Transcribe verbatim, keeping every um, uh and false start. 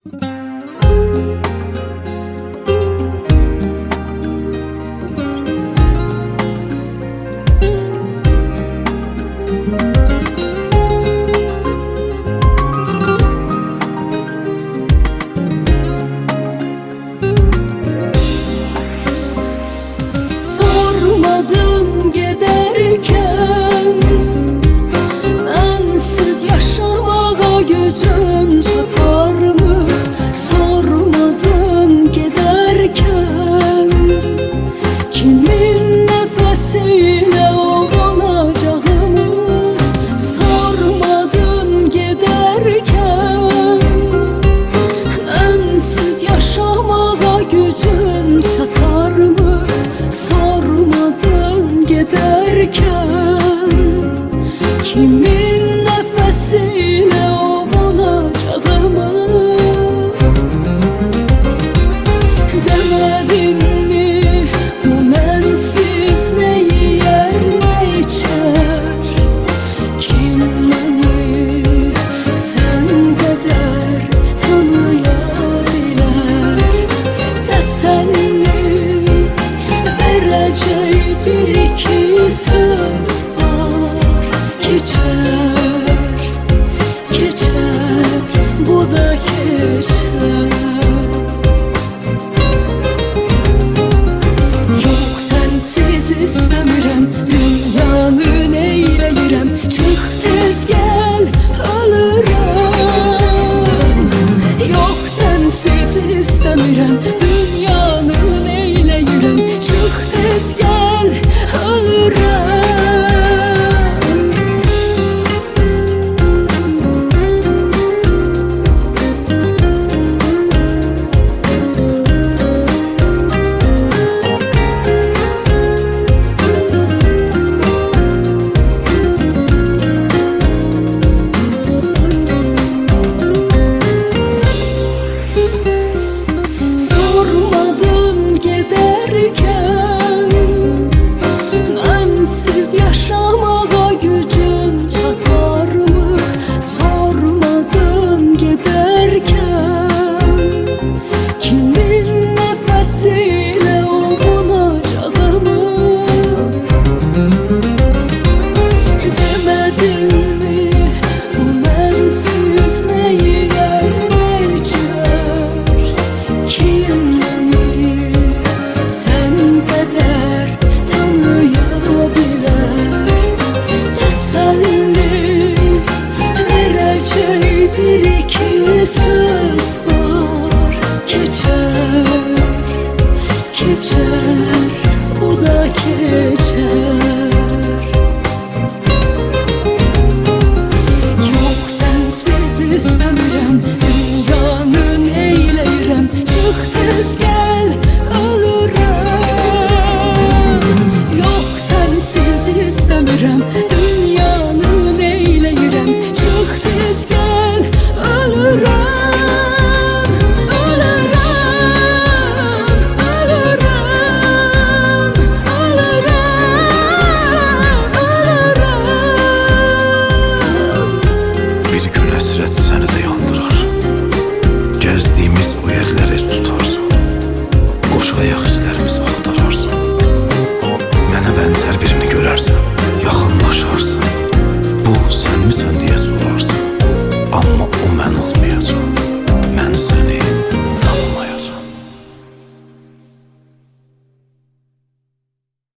Sormadım giderken bensiz yaşamağa gücüm çatar mı? Sormadım giderken kimin nefesiyle olacağımı? Sormadım giderken bensiz yaşamağa gücüm çatar mı? Sormadım giderken kimin nefesiyle olacağımı? Demedin mi bu mensiz ne yer ne içer? Kim beni sen kadar tanıyabilir? Teselli vereceği bir iki söz var. Geçer, geçer, bu da geçer.